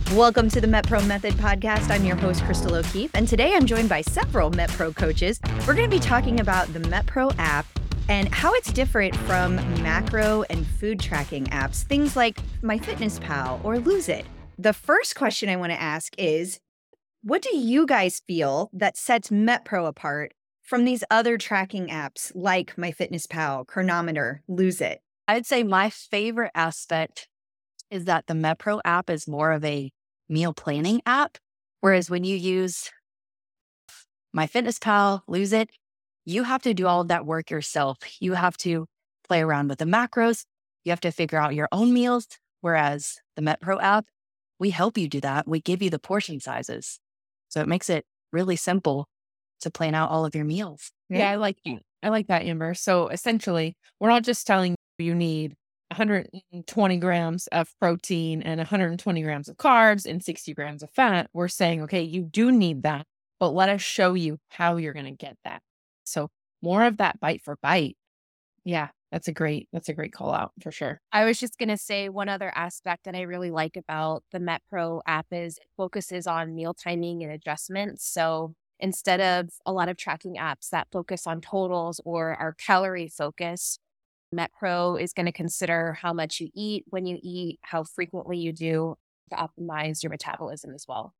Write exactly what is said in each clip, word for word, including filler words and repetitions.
Welcome to the MetPro Method podcast. I'm your host, Crystal O'Keefe, and today I'm joined by several MetPro coaches. We're going to be talking about the MetPro app and how it's different from macro and food tracking apps, things like MyFitnessPal or Lose It. The first question I want to ask is, what do you guys feel that sets MetPro apart from these other tracking apps like MyFitnessPal, Chronometer, Lose It? I'd say my favorite aspect is that the MetPro app is more of a meal planning app, whereas when you use MyFitnessPal, Lose It, you have to do all of that work yourself. You have to play around with the macros. You have to figure out your own meals, whereas the MetPro app, we help you do that. We give you the portion sizes. So it makes it really simple to plan out all of your meals. Yeah, I like you. I like that, Amber. So essentially, we're not just telling you you need one hundred twenty grams of protein and one hundred twenty grams of carbs and sixty grams of fat. We're saying, okay, you do need that, but let us show you how you're going to get that. So more of that bite for bite. Yeah, that's a great, that's a great call out for sure. I was just going to say one other aspect that I really like about the MetPro app is it focuses on meal timing and adjustments. So instead of a lot of tracking apps that focus on totals or are calorie focused, MetPro is going to consider how much you eat, when you eat, how frequently you do to optimize your metabolism as well.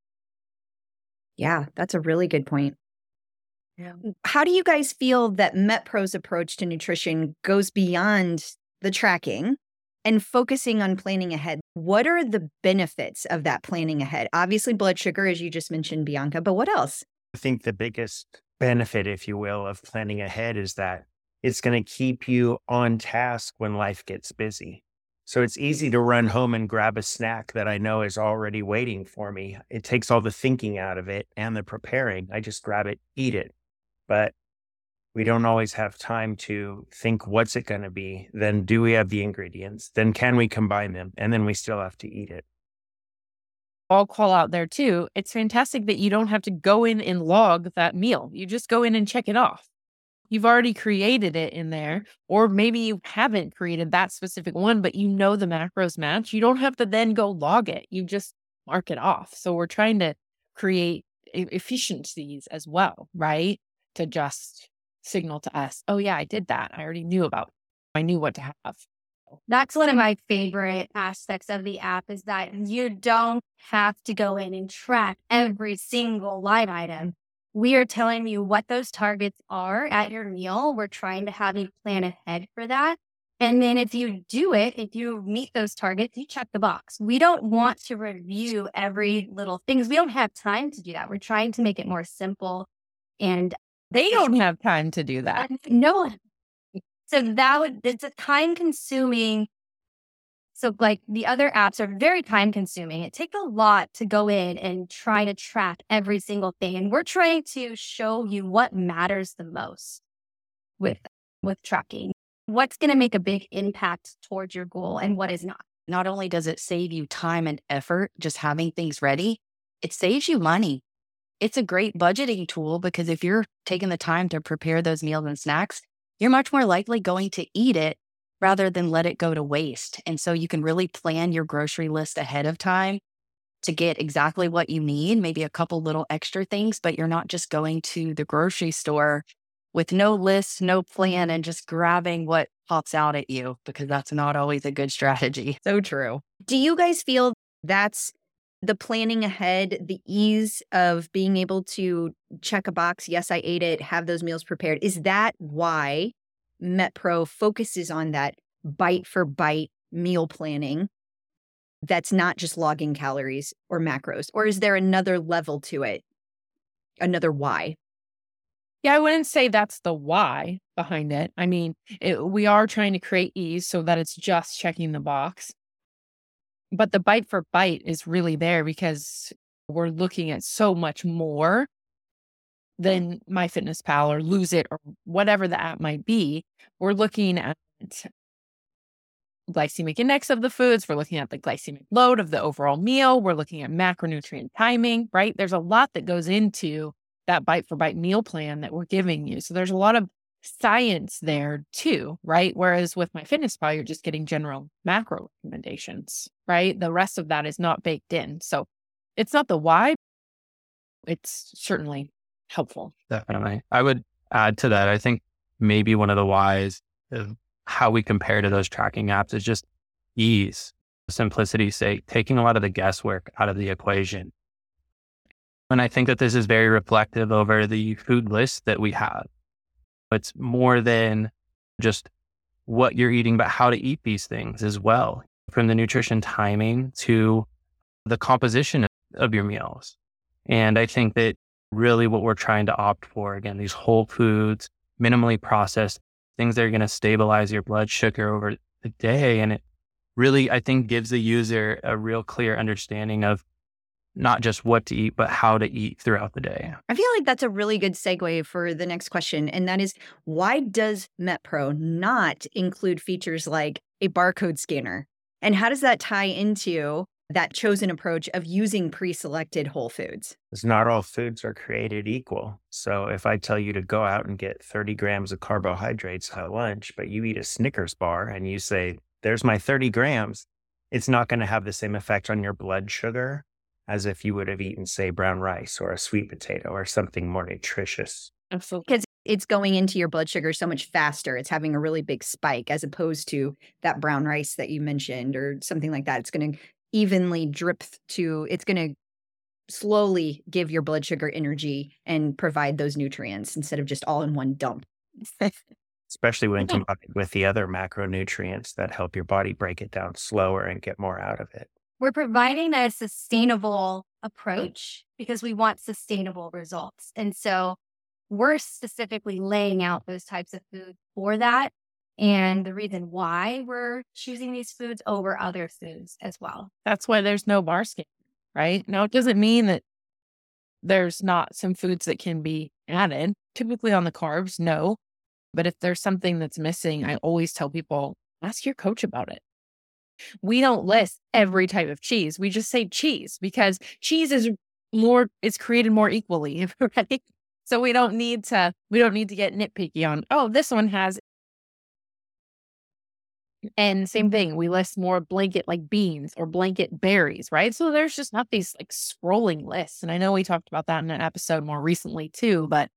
Yeah, that's a really good point. Yeah. How do you guys feel that MetPro's approach to nutrition goes beyond the tracking and focusing on planning ahead? What are the benefits of that planning ahead? Obviously, blood sugar, as you just mentioned, Bianca, but what else? I think the biggest benefit, if you will, of planning ahead is that it's going to keep you on task when life gets busy. So it's easy to run home and grab a snack that I know is already waiting for me. It takes all the thinking out of it and the preparing. I just grab it, eat it. But we don't always have time to think, what's it going to be? Then do we have the ingredients? Then can we combine them? And then we still have to eat it. I'll call out there too. It's fantastic that you don't have to go in and log that meal. You just go in and check it off. You've already created it in there, or maybe you haven't created that specific one, but you know the macros match. You don't have to then go log it. You just mark it off. So we're trying to create e- efficiencies as well, right? To just signal to us, oh yeah, I did that. I already knew about it. I knew what to have. That's one of my favorite aspects of the app is that you don't have to go in and track every single line item. We are telling you what those targets are at your meal. We're trying to have you plan ahead for that. And then if you do it, if you meet those targets, you check the box. We don't want to review every little thing because we don't have time to do that. We're trying to make it more simple. And they don't have time to do that. No. So that would, it's a time consuming. So like the other apps are very time consuming. It takes a lot to go in and try to track every single thing. And we're trying to show you what matters the most with, with tracking. What's going to make a big impact towards your goal and what is not. Not only does it save you time and effort just having things ready, it saves you money. It's a great budgeting tool because if you're taking the time to prepare those meals and snacks, you're much more likely going to eat it rather than let it go to waste. And so you can really plan your grocery list ahead of time to get exactly what you need, maybe a couple little extra things, but you're not just going to the grocery store with no list, no plan, and just grabbing what pops out at you, because that's not always a good strategy. So true. Do you guys feel that's the planning ahead, the ease of being able to check a box, yes, I ate it, have those meals prepared? Is that why MetPro focuses on that bite for bite meal planning that's not just logging calories or macros? Or is there another level to it? Another why? Yeah, I wouldn't say that's the why behind it. I mean, it, we are trying to create ease so that it's just checking the box. But the bite for bite is really there because we're looking at so much more than MyFitnessPal or Lose It or whatever the app might be. We're looking at glycemic index of the foods. We're looking at the glycemic load of the overall meal. We're looking at macronutrient timing, right? There's a lot that goes into that bite for bite meal plan that we're giving you. So there's a lot of science there too, right? Whereas with MyFitnessPal, you're just getting general macro recommendations, right? The rest of that is not baked in. So it's not the why, it's certainly helpful. Definitely. I would add to that. I think maybe one of the whys of how we compare to those tracking apps is just ease, simplicity's sake, taking a lot of the guesswork out of the equation. And I think that this is very reflective over the food list that we have. It's more than just what you're eating, but how to eat these things as well, from the nutrition timing to the composition of your meals. And I think that really what we're trying to opt for, again, these whole foods, minimally processed things that are going to stabilize your blood sugar over the day. And it really, I think, gives the user a real clear understanding of not just what to eat, but how to eat throughout the day. I feel like that's a really good segue for the next question. And that is, why does MetPro not include features like a barcode scanner? And how does that tie into that chosen approach of using pre-selected whole foods? Because not all foods are created equal. So if I tell you to go out and get thirty grams of carbohydrates at lunch, but you eat a Snickers bar and you say, there's my thirty grams, it's not going to have the same effect on your blood sugar as if you would have eaten, say, brown rice or a sweet potato or something more nutritious. Absolutely. Because it's going into your blood sugar so much faster. It's having a really big spike as opposed to that brown rice that you mentioned or something like that. It's going to evenly drip to, it's going to slowly give your blood sugar energy and provide those nutrients instead of just all in one dump. Especially when combined with the other macronutrients that help your body break it down slower and get more out of it. We're providing a sustainable approach because we want sustainable results. And so we're specifically laying out those types of food for that. And the reason why we're choosing these foods over other foods as well. That's why there's no bar scan, right? Now, it doesn't mean that there's not some foods that can be added. Typically on the carbs, no. But if there's something that's missing, I always tell people, ask your coach about it. We don't list every type of cheese. We just say cheese because cheese is more, it's created more equally, right? So we don't need to, we don't need to get nitpicky on, oh, this one has. And same thing, we list more blanket like beans or blanket berries, right? So there's just not these like scrolling lists. And I know we talked about that in an episode more recently too, but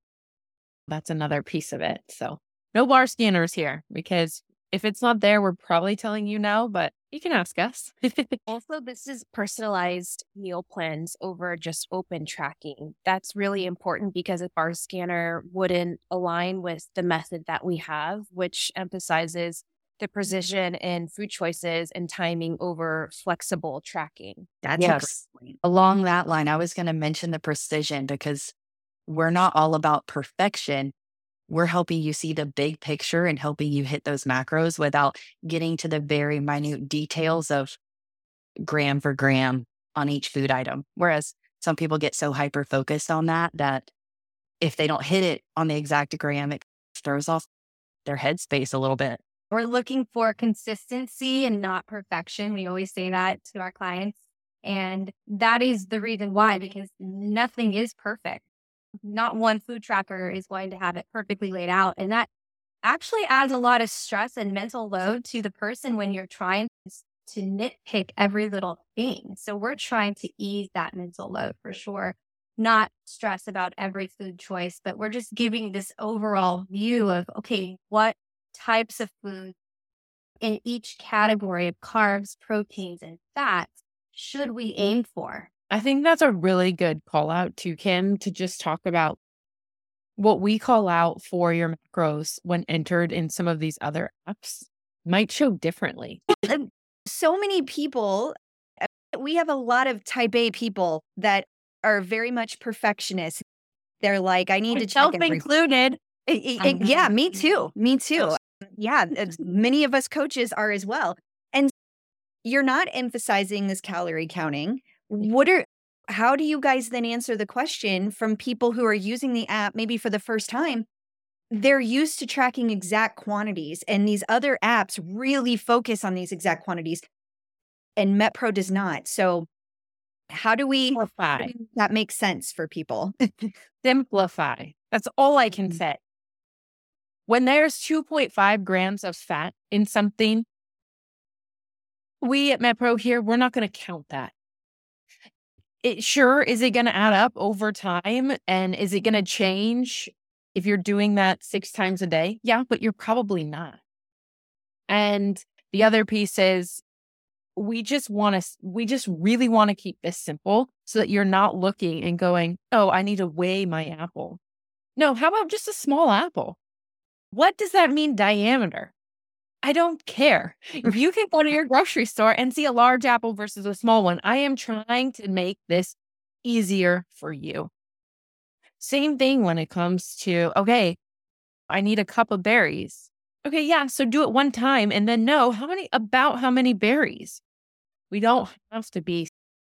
that's another piece of it. So no bar scanners here because if it's not there, we're probably telling you no, but you can ask us. Also, this is personalized meal plans over just open tracking. That's really important because a bar scanner wouldn't align with the method that we have, which emphasizes the precision in food choices and timing over flexible tracking. That's Yes. a great point. Along that line, I was going to mention the precision because we're not all about perfection. We're helping you see the big picture and helping you hit those macros without getting to the very minute details of gram for gram on each food item. Whereas some people get so hyper focused on that, that if they don't hit it on the exact gram, it throws off their headspace a little bit. We're looking for consistency and not perfection. We always say that to our clients. And that is the reason why, because nothing is perfect. Not one food tracker is going to have it perfectly laid out. And that actually adds a lot of stress and mental load to the person when you're trying to nitpick every little thing. So we're trying to ease that mental load for sure, not stress about every food choice, but we're just giving this overall view of, okay, what types of food in each category of carbs, proteins, and fats should we aim for? I think that's a really good call out to Kim to just talk about what we call out for your macros when entered in some of these other apps might show differently. And so many people, we have a lot of type A people that are very much perfectionists. They're like, I need to check every Self-included. It- it- it- yeah, me too. Me too. Yeah, it's- many of us coaches are as well. And you're not emphasizing this calorie counting. What are, how do you guys then answer the question from people who are using the app maybe for the first time? They're used to tracking exact quantities, and these other apps really focus on these exact quantities, and MetPro does not. So how do we, Simplify. that makes sense for people? Simplify. That's all I can say. When there's two point five grams of fat in something, we at MetPro here, we're not going to count that. It sure, is it going to add up over time? And is it going to change if you're doing that six times a day? Yeah, but you're probably not. And the other piece is we just want to, we just really want to keep this simple so that you're not looking and going, oh, I need to weigh my apple. No, how about just a small apple? What does that mean diameter? I don't care. If you can go to your grocery store and see a large apple versus a small one, I am trying to make this easier for you. Same thing when it comes to, okay, I need a cup of berries. Okay, yeah, so do it one time and then know how many, about how many berries. We don't have to be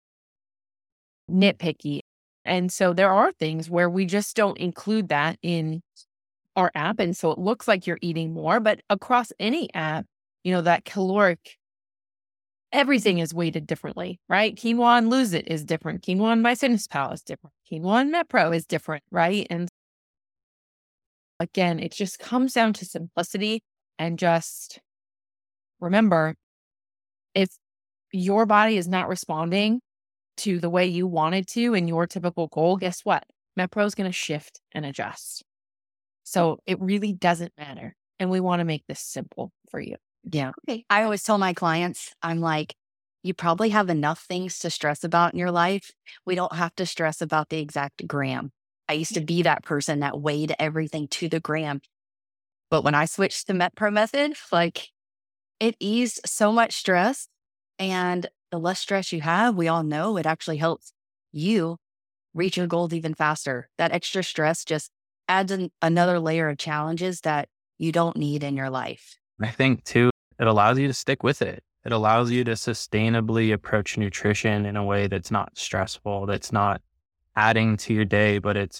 nitpicky. And so there are things where we just don't include that in our app. And so it looks like you're eating more, but across any app, you know, that caloric, everything is weighted differently, right? Quinoa and Lose It is different. Quinoa and MyFitnessPal is different. Quinoa and MetPro is different, right? And again, it just comes down to simplicity and just remember, if your body is not responding to the way you wanted to in your typical goal, guess what? MetPro is going to shift and adjust. So it really doesn't matter. And we want to make this simple for you. Yeah. Okay. I always tell my clients, I'm like, you probably have enough things to stress about in your life. We don't have to stress about the exact gram. I used to be that person that weighed everything to the gram. But when I switched to MetPro method, like it eased so much stress. And the less stress you have, we all know it actually helps you reach your goals even faster. That extra stress just adds an, another layer of challenges that you don't need in your life. I think too, it allows you to stick with it. It allows you to sustainably approach nutrition in a way that's not stressful, that's not adding to your day, but it's,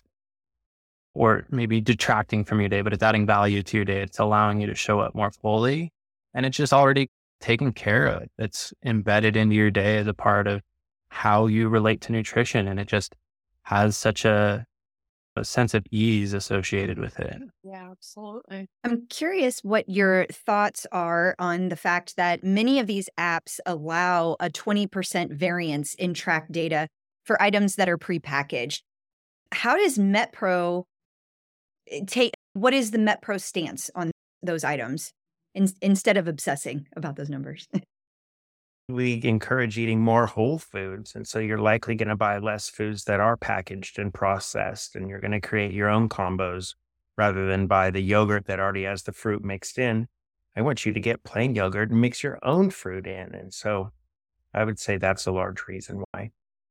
or maybe detracting from your day, but it's adding value to your day. It's allowing you to show up more fully. And it's just already taken care of. It's embedded into your day as a part of how you relate to nutrition. And it just has such a a sense of ease associated with it. Yeah, absolutely. I'm curious what your thoughts are on the fact that many of these apps allow a twenty percent variance in track data for items that are prepackaged. How does MetPro take, what is the MetPro stance on those items in, instead of obsessing about those numbers? We encourage eating more whole foods. And so you're likely going to buy less foods that are packaged and processed, and you're going to create your own combos rather than buy the yogurt that already has the fruit mixed in. I want you to get plain yogurt and mix your own fruit in. And so I would say that's a large reason why.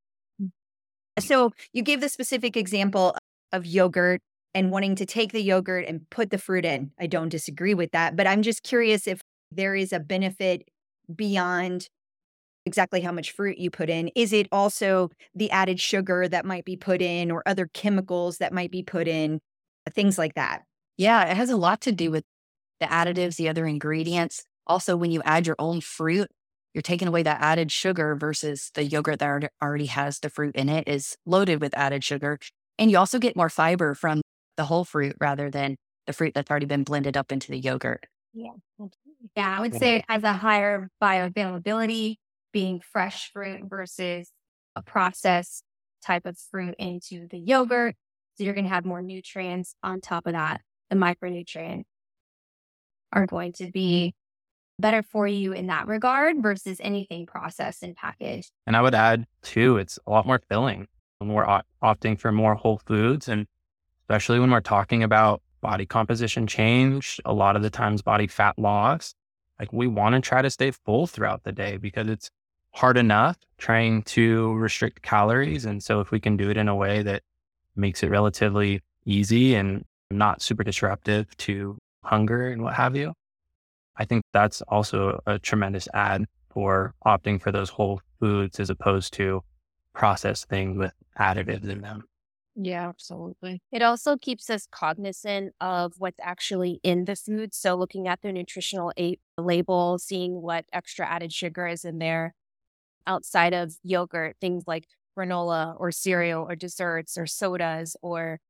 So you gave the specific example of yogurt and wanting to take the yogurt and put the fruit in. I don't disagree with that, but I'm just curious if there is a benefit beyond exactly how much fruit you put in. Is it also the added sugar that might be put in or other chemicals that might be put in, things like that? Yeah, it has a lot to do with the additives, the other ingredients. Also, when you add your own fruit, you're taking away that added sugar versus the yogurt that already has the fruit in it is loaded with added sugar. And you also get more fiber from the whole fruit rather than the fruit that's already been blended up into the yogurt. Yeah. Yeah, I would say it has a higher bioavailability, being fresh fruit versus a processed type of fruit into the yogurt. So you're going to have more nutrients on top of that. The micronutrients are going to be better for you in that regard versus anything processed and packaged. And I would add too, it's a lot more filling when we're o- opting for more whole foods. And especially when we're talking about body composition change, a lot of the times body fat loss, like we want to try to stay full throughout the day because it's hard enough trying to restrict calories. And so if we can do it in a way that makes it relatively easy and not super disruptive to hunger and what have you, I think that's also a tremendous add for opting for those whole foods as opposed to processed things with additives in them. Yeah, absolutely. It also keeps us cognizant of what's actually in the food. So looking at the nutritional a- label, seeing what extra added sugar is in there outside of yogurt, things like granola or cereal or desserts or sodas or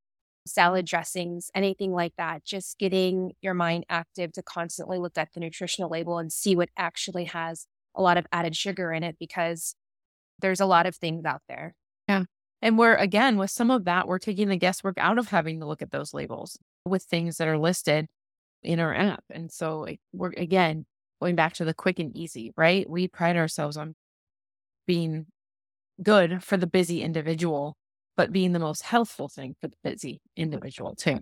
salad dressings, anything like that. Just getting your mind active to constantly look at the nutritional label and see what actually has a lot of added sugar in it, because there's a lot of things out there. Yeah. And we're, again, with some of that, we're taking the guesswork out of having to look at those labels with things that are listed in our app. And so we're, again, going back to the quick and easy, right? We pride ourselves on being good for the busy individual, but being the most healthful thing for the busy individual too.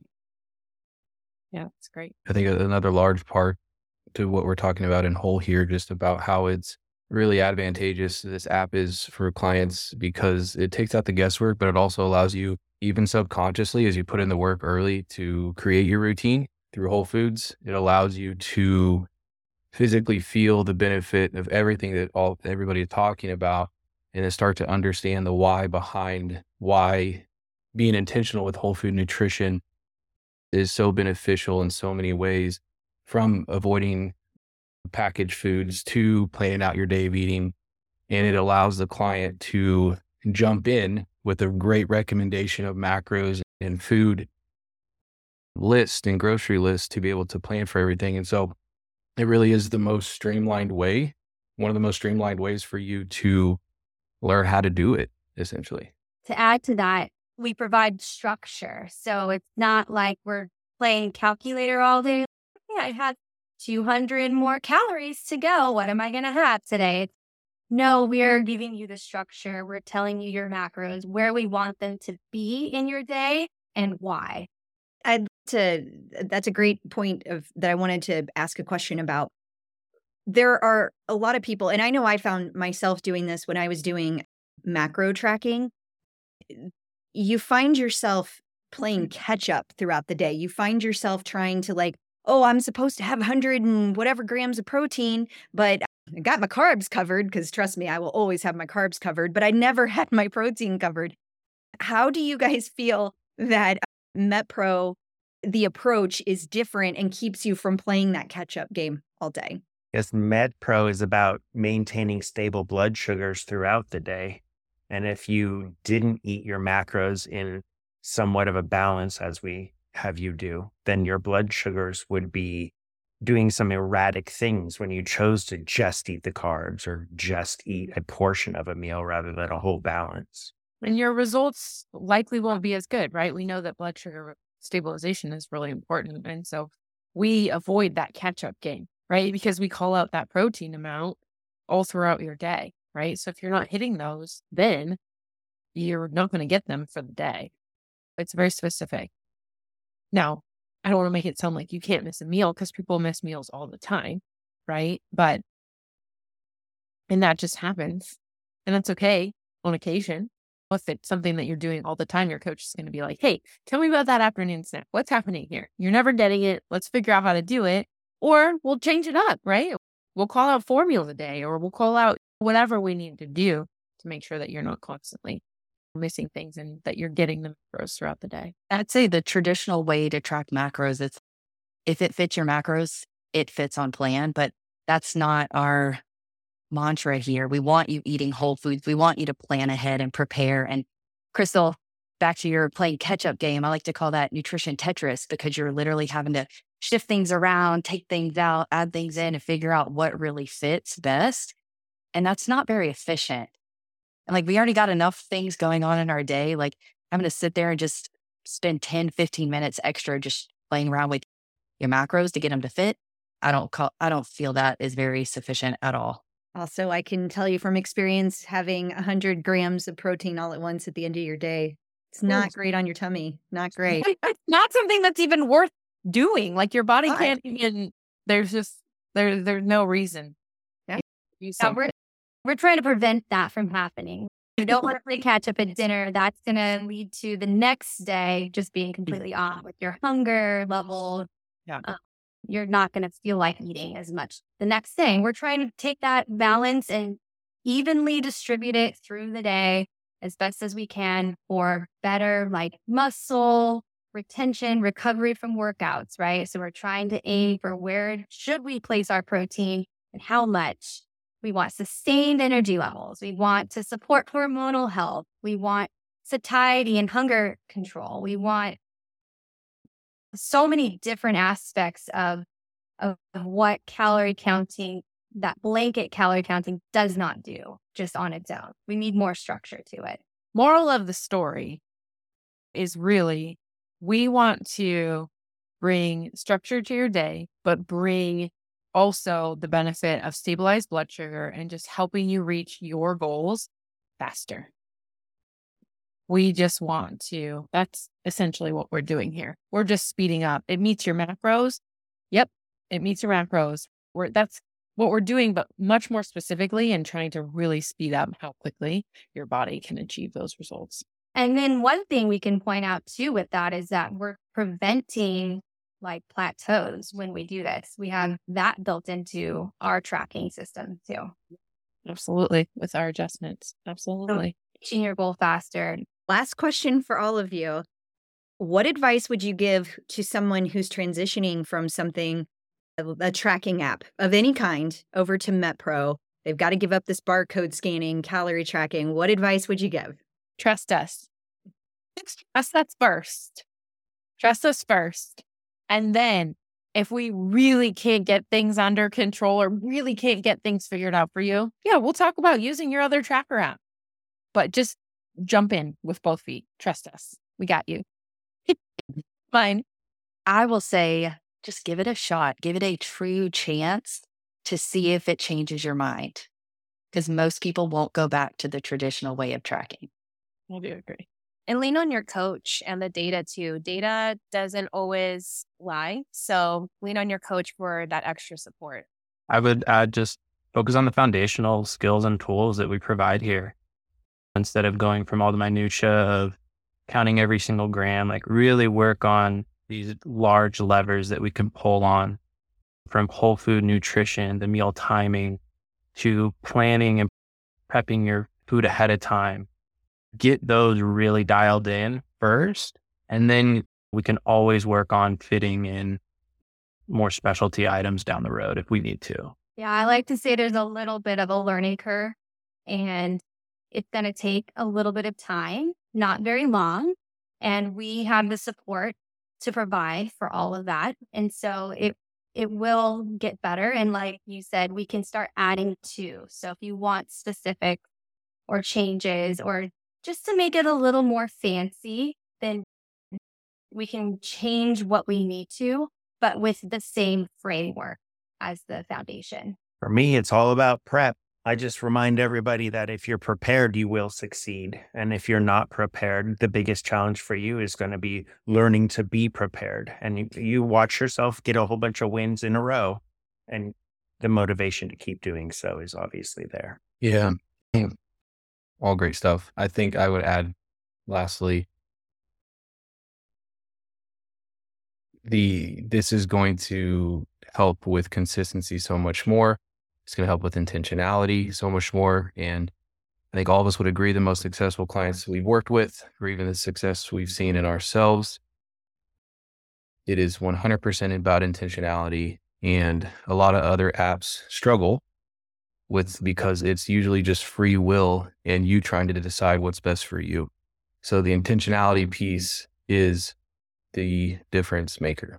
Yeah, it's great. I think another large part to what we're talking about in whole here, just about how it's really advantageous this app is for clients, because it takes out the guesswork, but it also allows you, even subconsciously, as you put in the work early to create your routine through Whole Foods, it allows you to physically feel the benefit of everything that all everybody is talking about, and then start to understand the why behind why being intentional with whole food nutrition is so beneficial in so many ways, from avoiding packaged foods to planning out your day of eating. And it allows the client to jump in with a great recommendation of macros and food list and grocery list to be able to plan for everything. And so it really is the most streamlined way, one of the most streamlined ways for you to learn how to do it, essentially. To add to that, we provide structure. So it's not like we're playing calculator all day. Yeah, I had two hundred more calories to go. What am I going to have today? No, we're giving you the structure. We're telling you your macros, where we want them to be in your day and why. I'd to, that's a great point of that I wanted to ask a question about. There are a lot of people, and I know I found myself doing this when I was doing macro tracking. You find yourself playing catch up throughout the day. You find yourself trying to like, oh, I'm supposed to have one hundred and whatever grams of protein, but I got my carbs covered, because trust me, I will always have my carbs covered, but I never had my protein covered. How do you guys feel that MetPro, the approach is different and keeps you from playing that catch up game all day? Yes, MetPro is about maintaining stable blood sugars throughout the day. And if you didn't eat your macros in somewhat of a balance, as we have you do, then your blood sugars would be doing some erratic things when you chose to just eat the carbs or just eat a portion of a meal rather than a whole balance. And your results likely won't be as good, right? We know that blood sugar stabilization is really important. And so we avoid that catch-up game, right? Because we call out that protein amount all throughout your day, right? So if you're not hitting those, then you're not going to get them for the day. It's very specific. Now, I don't want to make it sound like you can't miss a meal, because people miss meals all the time, right? But, and that just happens. And that's okay on occasion. If it's something that you're doing all the time, your coach is going to be like, hey, tell me about that afternoon snack. What's happening here? You're never getting it. Let's figure out how to do it. Or we'll change it up, right? We'll call out four meals a day, or we'll call out whatever we need to do to make sure that you're not constantly missing things and that you're getting the macros throughout the day. I'd say the traditional way to track macros, it's if it fits your macros, it fits on plan, but that's not our mantra here. We want you eating whole foods. We want you to plan ahead and prepare. And Crystal, back to your playing catch-up game, I like to call that nutrition Tetris, because you're literally having to shift things around, take things out, add things in, and figure out what really fits best. And that's not very efficient. And like, we already got enough things going on in our day. Like, I'm going to sit there and just spend ten, fifteen minutes extra just playing around with your macros to get them to fit. I don't call, I don't feel that is very sufficient at all. Also, I can tell you from experience, having one hundred grams of protein all at once at the end of your day, it's not great on your tummy. Not great. It's not something that's even worth doing. Like, your body God. can't even, there's just, there, there's no reason. Yeah. Use Yeah, something. we're, we're trying to prevent that from happening. You don't want to play catch up at dinner. That's going to lead to the next day just being completely off with your hunger level. Yeah. Uh, you're not going to feel like eating as much the next day. We're trying to take that balance and evenly distribute it through the day as best as we can for better like muscle retention, recovery from workouts, right? So we're trying to aim for where should we place our protein and how much. We want sustained energy levels. We want to support hormonal health. We want satiety and hunger control. We want so many different aspects of, of what calorie counting, that blanket calorie counting does not do just on its own. We need more structure to it. Moral of the story is really, we want to bring structure to your day, but bring also the benefit of stabilized blood sugar and just helping you reach your goals faster. We just want to, that's essentially what we're doing here. We're just speeding up. It meets your macros. Yep, it meets your macros. We're, that's what we're doing, but much more specifically and trying to really speed up how quickly your body can achieve those results. And then one thing we can point out too with that is that we're preventing like plateaus when we do this. We have that built into our tracking system too. Absolutely. With our adjustments. Absolutely. Reaching your goal faster. Last question for all of you. What advice would you give to someone who's transitioning from something, a, a tracking app of any kind, over to MetPro? They've got to give up this barcode scanning, calorie tracking. What advice would you give? Trust us. Trust us first. Trust us first. And then if we really can't get things under control or really can't get things figured out for you, yeah, we'll talk about using your other tracker app. But just jump in with both feet. Trust us. We got you. Fine. I will say, just give it a shot. Give it a true chance to see if it changes your mind. Because most people won't go back to the traditional way of tracking. I do agree. And lean on your coach and the data too. Data doesn't always lie. So lean on your coach for that extra support. I would add just focus on the foundational skills and tools that we provide here. Instead of going from all the minutia of counting every single gram, like really work on these large levers that we can pull on, from whole food nutrition, the meal timing, to planning and prepping your food ahead of time. Get those really dialed in first, and then we can always work on fitting in more specialty items down the road if we need to. Yeah, I like to say there's a little bit of a learning curve, and it's going to take a little bit of time, not very long. And we have the support to provide for all of that. And so it it will get better. And like you said, we can start adding to. So if you want specific or changes or just to make it a little more fancy, then we can change what we need to, but with the same framework as the foundation. For me, it's all about prep. I just remind everybody that if you're prepared, you will succeed. And if you're not prepared, the biggest challenge for you is going to be learning to be prepared. And you, you watch yourself get a whole bunch of wins in a row, and the motivation to keep doing so is obviously there. Yeah. All great stuff. I think I would add, lastly, the this is going to help with consistency so much more. It's going to help with intentionality so much more. And I think all of us would agree the most successful clients we've worked with, or even the success we've seen in ourselves, it is one hundred percent about intentionality. And a lot of other apps struggle with, because it's usually just free will and you trying to decide what's best for you. So the intentionality piece is the difference maker.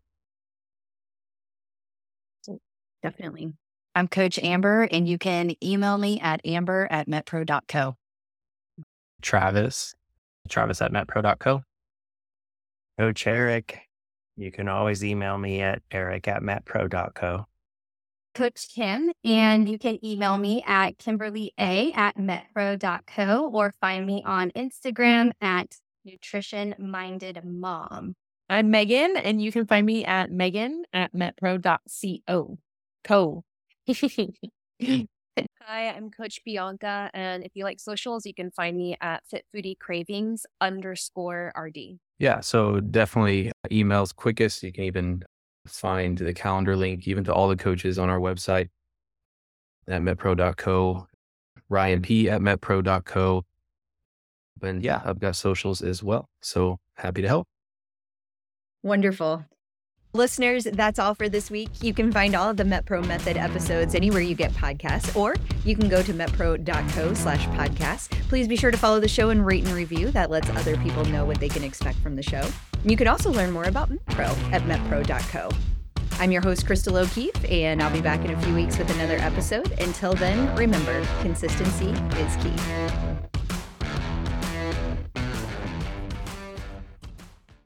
Definitely. I'm Coach Amber, and you can email me at amber at metpro dot co. Travis, Travis at metpro dot co. Coach Eric, you can always email me at eric at metpro dot co. Coach Kim, and you can email me at kimberly a at metpro dot co or find me on Instagram at nutrition minded mom. I'm Megan, and you can find me at megan at metpro dot co. Co. Hi, I'm Coach Bianca, and if you like socials, you can find me at fitfoodiecravings underscore RD. Yeah, so definitely emails quickest. You can even find the calendar link, even to all the coaches on our website at metpro dot co, Ryan P at metpro dot co. And yeah, I've got socials as well. So happy to help. Wonderful. Listeners, that's all for this week. You can find all of the MetPro Method episodes anywhere you get podcasts, or you can go to metpro dot co slash podcast. Please be sure to follow the show and rate and review. That lets other people know what they can expect from the show. You can also learn more about MetPro at metpro dot co. I'm your host, Crystal O'Keefe, and I'll be back in a few weeks with another episode. Until then, remember, consistency is key.